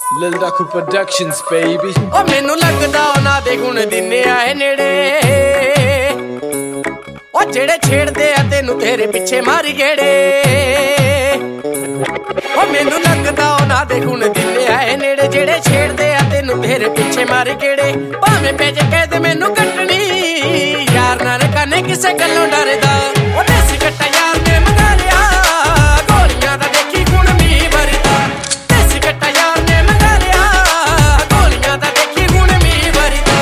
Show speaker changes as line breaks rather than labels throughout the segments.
Lil Daku Productions baby।
ओ मैनू लगदा ना दे गुण दिने आए नेड़े, ओ जेड़े छेड़दे आ तेनू तेरे पिछे मारी गेड़े। ओ मैनू लगदा ना दे गुण दिने आए नेड़े, जेड़े छेड़दे आ तेनू तेरे पिछे मारी गेड़े। भावें पेज कैद मैनू कटनी, यार ना रकाने किसे गल्लों डरदा। ओ देसी कट्टा यार ने मंगा लिया, गोलियां दा देखी गुण मी भरदा। देसी कट्टा यार ने मंगा लिया, गोलियां दा देखी गुण मी भरदा।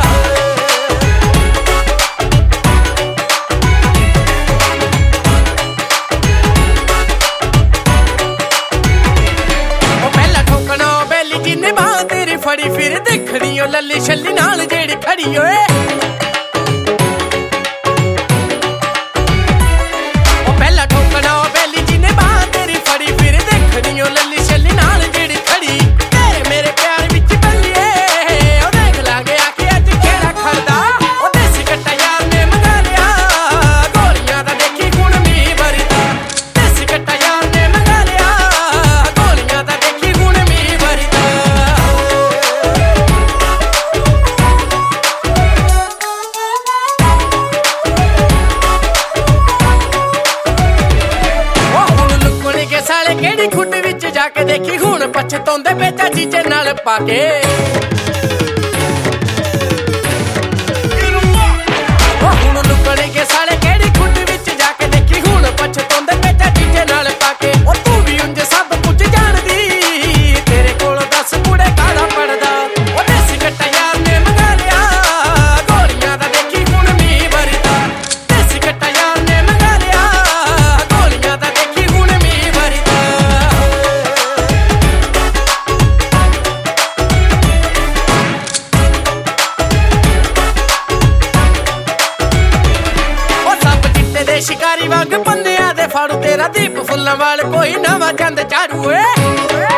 ओ पहला ठोकना बेली जिन्ने बां तेरी फड़ी, फिर देखनी ओ लल्ली छल्ली नाल जेड़ी खड़ी ओए। साले केड़ी खुड विच जाके देखी, हुण पछतौंदे बेचा चीजे नाल पाके। हुण लुकण के साले केड़ी खुड विच जाके देखी, हुण पछतौंदे बेचा चीजे नाल पाके। ओ तू भी उंज सब कुछ जानदी, तेरे कोल 10 कुड़े काड़ा पड़दा। ओ देसी कट्टा यार ने मंगा लिया, गोलियां दा देखी गुण मी भरदा। देसी कट्टा यार ने मंगा लिया, गोलियां दा देखी गुण मी भरदा। शिकारी वांग बंदियां दे फाड़ू, तेरा दीप फुल्लां वाल कोई नवां चंद चाड़ू।